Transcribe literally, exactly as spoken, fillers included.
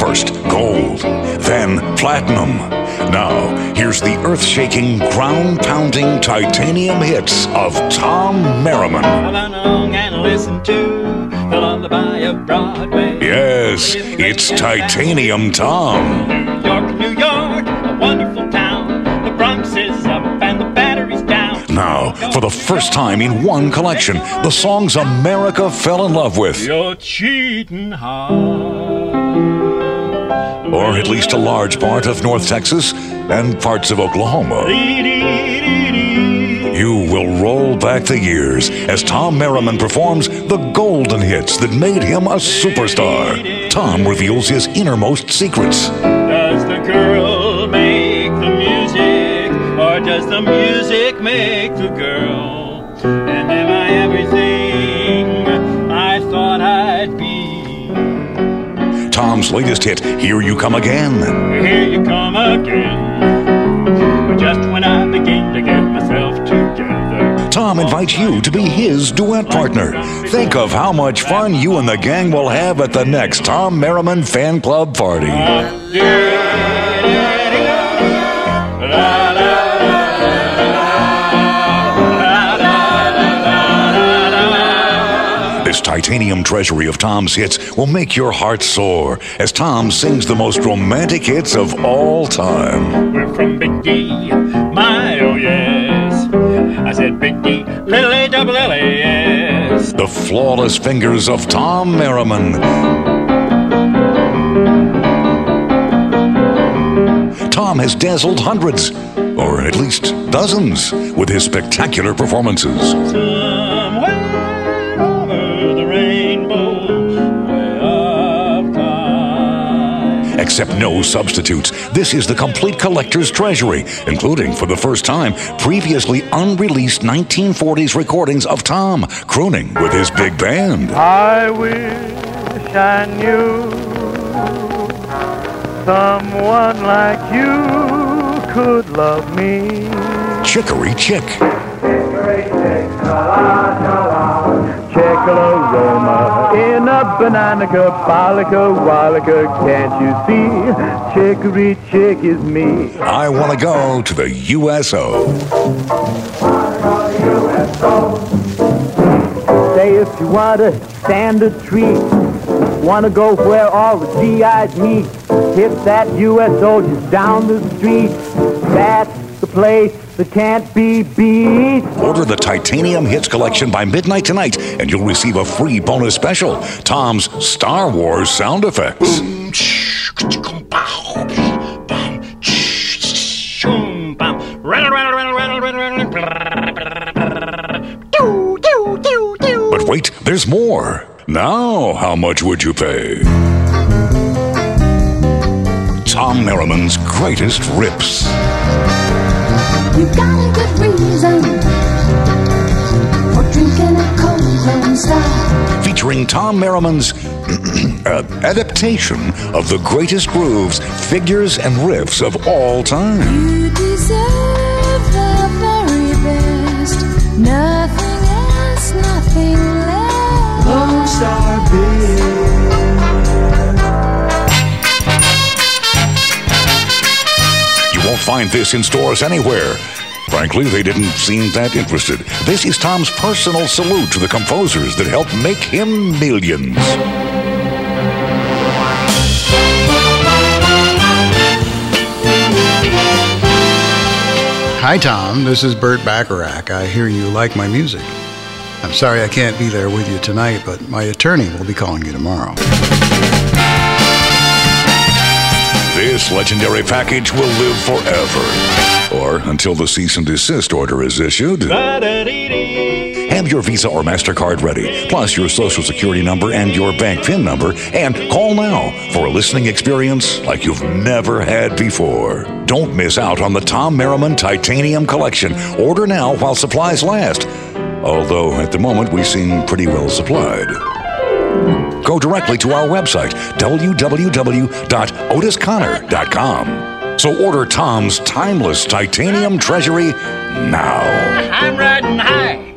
First gold, then platinum. Now, here's the earth-shaking, ground-pounding titanium hits of Tom Merriman. Run along and listen to the lullaby of Broadway. Yes, it's Titanium Tom. New York, New York, a wonderful town. The Bronx is up and the Battery's down. Now, for the first time in one collection, the songs America fell in love with. You're cheating hard. Or at least a large part of North Texas and parts of Oklahoma. You will roll back the years as Tom Merriman performs the golden hits that made him a superstar. Tom reveals his innermost secrets. Does the girl make the music, or does the music make the girl? And am I everything I thought I'd be? Tom's latest hit, Here You Come Again. Here you come again, just when I begin to get myself together. Tom invites you to be his duet partner. Think of how much fun you and the gang will have at the next Tom Merriman Fan Club party. This titanium treasury of Tom's hits will make your heart soar as Tom sings the most romantic hits of all time. We're from Big D, my oh yes. I said Big D, little A double L A S. The flawless fingers of Tom Merriman. Tom has dazzled hundreds, or at least dozens, with his spectacular performances. Except no substitutes. This is the complete collector's treasury, including, for the first time, previously unreleased nineteen forties recordings of Tom crooning with his big band. I wish I knew someone like you could love me. Chicory Chick. Chick-a-la-roma in a bananica, balica, walica, can't you see? Chicory Chick is me. I want to go to the U S O. Say if you want to stand a treat, want to go where all the G Is meet, hit that U S O just down the street. That's the place that can't be beat. Order the Titanium Hits Collection by midnight tonight, and you'll receive a free bonus special, Tom's Star Wars sound effects. But wait, there's more. Now, how much would you pay? Tom Merriman's greatest rips. You got a good reason for drinking a cold Lone Star. Featuring Tom Merriman's uh, adaptation of the greatest grooves, figures, and riffs of all time. You deserve the very best. Nothing else, nothing less. Lone Star Big. You won't find this in stores anywhere. Frankly, they didn't seem that interested. This is Tom's personal salute to the composers that helped make him millions. Hi, Tom. This is Burt Bacharach. I hear you like my music. I'm sorry I can't be there with you tonight, but my attorney will be calling you tomorrow. This legendary package will live forever. Or until the cease and desist order is issued. Have your Visa or MasterCard ready, plus your Social Security number and your bank PIN number, and call now for a listening experience like you've never had before. Don't miss out on the Tom Merriman Titanium Collection. Order now while supplies last. Although, at the moment, we seem pretty well supplied. Go directly to our website, w w w dot otis conner dot com. So order Tom's timeless titanium treasury now. I'm riding high.